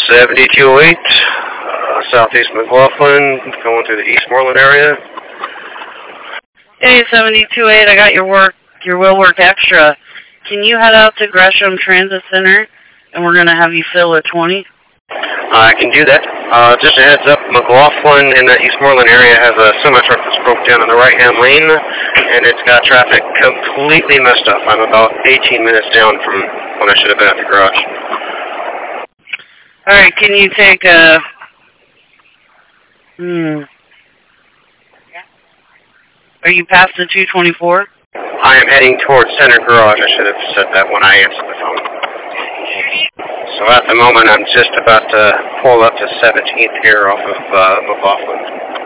7208, Southeast McLaughlin, going through the Eastmoreland area. Hey, 7208, I got your will work extra. Can you head out to Gresham Transit Center, and we're going to have you fill a 20? I can do that. Just a heads up, McLaughlin in the Eastmoreland area has a semi-truck that's broke down in the right-hand lane, and it's got traffic completely messed up. I'm about 18 minutes down from when I should have been at the garage. All right, can you take a... Are you past the 224? I am heading towards Center Garage. I should have said that when I answered the phone. So at the moment, I'm just about to pull up to 17th here off of McLaughlin.